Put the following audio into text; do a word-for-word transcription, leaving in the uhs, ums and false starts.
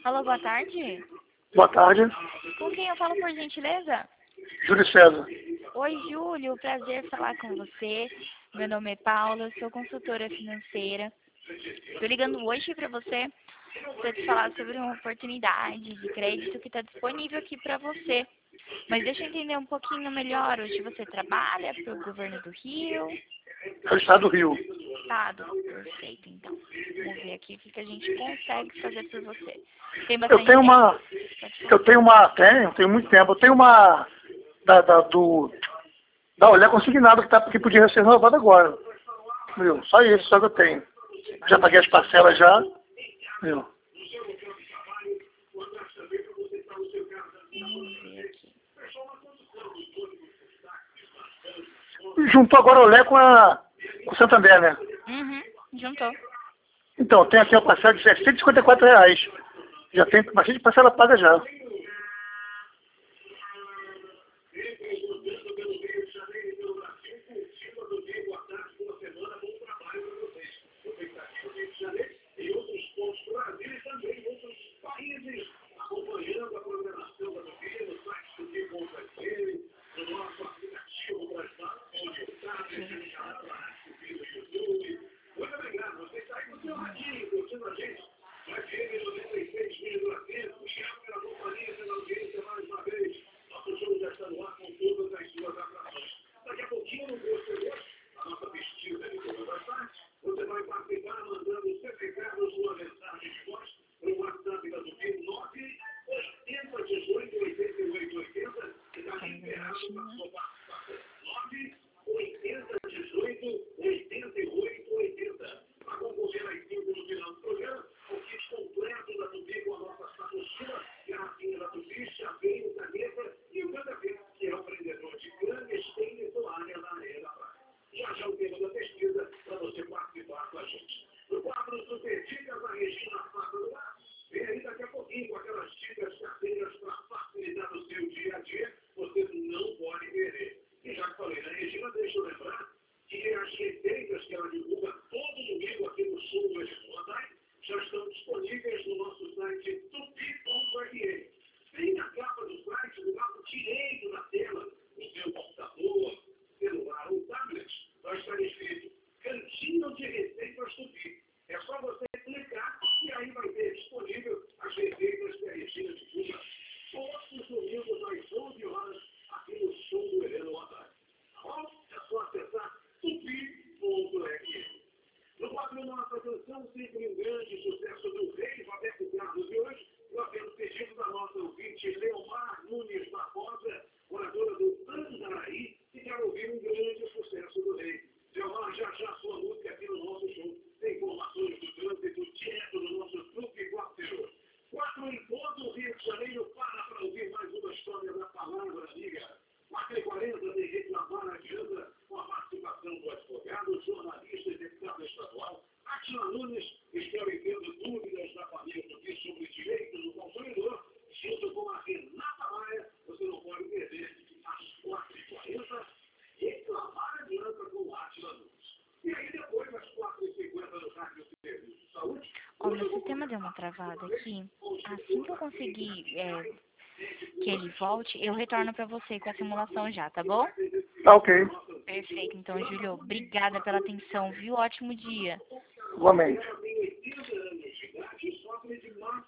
Alô, boa tarde. Boa tarde. Com quem eu falo, por gentileza? Júlio César. Oi, Júlio. Prazer falar com você. Meu nome é Paula, eu sou consultora financeira. Estou ligando hoje para você para te falar sobre uma oportunidade de crédito que está disponível aqui para você. Mas deixa eu entender um pouquinho melhor. Hoje você trabalha para o governo do Rio? É o estado do Rio. Estado. Perfeito, então. Vamos ver aqui o que que a gente consegue fazer por você. Tem Eu bastante tenho uma. tempo? Pode falar. Eu tenho uma. Tenho, tenho muito tempo. Eu tenho uma. Da, da, do. Da Olé consignado que, tá, que podia ser renovado agora. Viu? Só isso, só que eu tenho. Já paguei as parcelas já. Viu? Vamos ver aqui. Juntou agora a Olé com a. Com o Santander, né? Uhum, juntou. Então, tem aqui uma parcela de setecentos e cinquenta e quatro reais. Já tem bastante parcela paga já. Ó, meu sistema deu uma travada aqui. Assim que eu conseguir é, que ele volte, eu retorno para você com a simulação já, tá bom? Tá ok. Perfeito. Então, Júlio, obrigada pela atenção, viu? Ótimo dia. Igualmente.